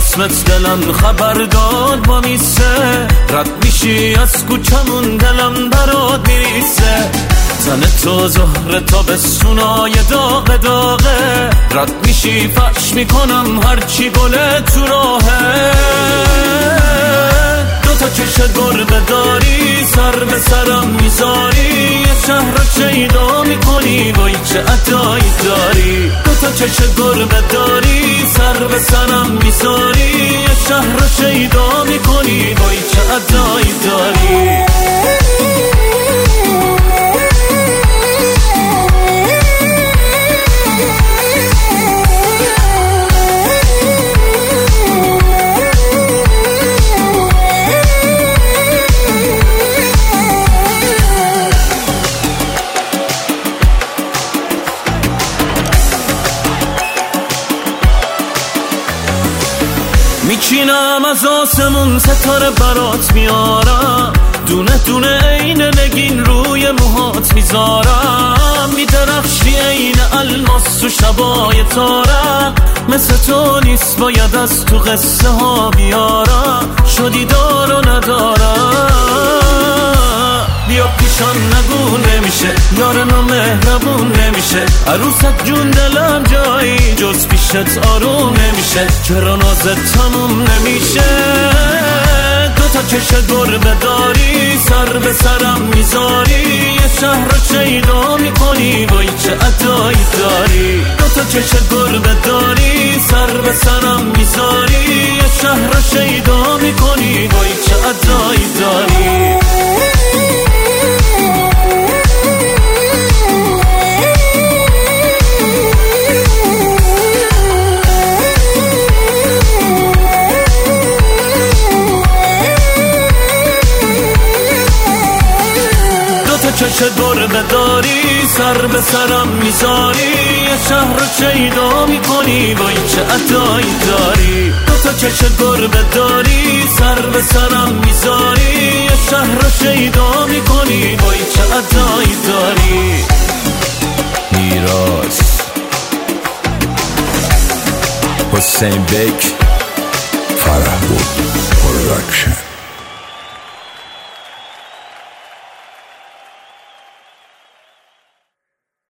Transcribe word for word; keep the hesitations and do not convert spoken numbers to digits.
اسمت دلم خبر داد با میسه، رد میشی از کوچمون دلم برات میریسه. زن تو زهر تا به سونای داغ داغه، رد میشی فرش میکنم هرچی گله تو راهه. دوتا چشم گربه داری سر به سرم میذاری، یه شهر رو شیدا میکنی وای چه عدایی داری. دوتا چشم گربه داری سر به سرم میذاری، یه شهر رو شیدا میکنی وای چه عدایی داری. میچینم از آسمون ستاره برات میارم، دونه دونه عین نگین روی موهات میذارم. میدرخشی عین الماس تو شبای تارم، مثل تو نیست باید از تو قصه ها بیارم. شدی دار و ندارم، بیا پیشان نگو نمیشه، یارم مهربون نمیشه. عروست جون دلم جایی جز پیشت آروم نمیشه، چرا نازت تموم نمیشه. دوتا چشم گربه داری سر به سرم میذاری، یه شهر رو شیدا میکنی وای چه عدایی داری. دوتا چشم گربه داری سر به سرم میذاری، یه شهر رو شیدا میکنی وای چه عدایی داری. چشم گربه داری سر به سرم میذاری، یه شهر رو شیدا میکنی وای چه عدایی داری. دوتا چشم گربه داری سر به سرم میذاری، یه شهر رو شیدا میکنی وای چه عدایی داری. میراث حسین بک فرح بود پروداکشن.